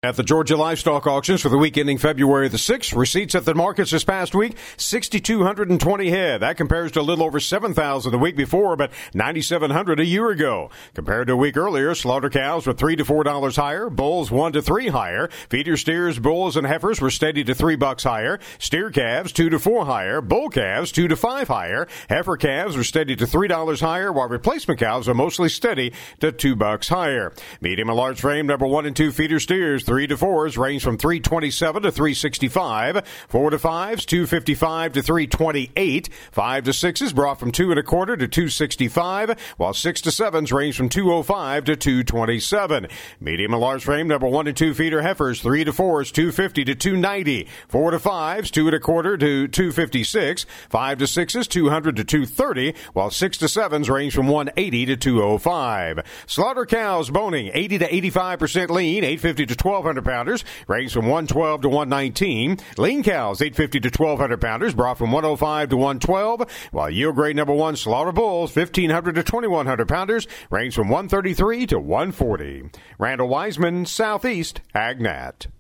At the Georgia Livestock Auctions for the week ending February the 6th, receipts at the markets this past week, 6,220 head. That compares to a little over 7,000 the week before, but 9,700 a year ago. Compared to a week earlier, slaughter cows were $3 to $4 higher, bulls $1 to $3 higher, feeder steers, bulls, and heifers were steady to $3 higher, steer calves $2 to $4 higher, bull calves $2 to $5 higher, heifer calves were steady to $3 higher, while replacement cows are mostly steady to $2 higher. Medium and large frame number 1 and 2 feeder steers, 3 to 4s range from $327 to $365. 4 to 5s, $255 to $328. 5 to 6s brought from $2 1/4 to $265, while 6 to 7s range from $205 to $227. Medium and large frame number 1 and 2 feeder heifers, 3 to 4s, $250 to $290. 4 to 5s, $2 1/4 to $256. 5 to 6s, $200 to $230, while 6 to 7s range from $180 to $205. Slaughter cows boning 80 to 85% lean, 850 to 1,200 pounders, range from 112 to 119. Lean cows, 850 to 1,200 pounders, brought from 105 to 112, while yield grade number 1 slaughter bulls, 1,500 to 2,100 pounders, range from 133 to 140. Randall Wiseman, Southeast AgNat.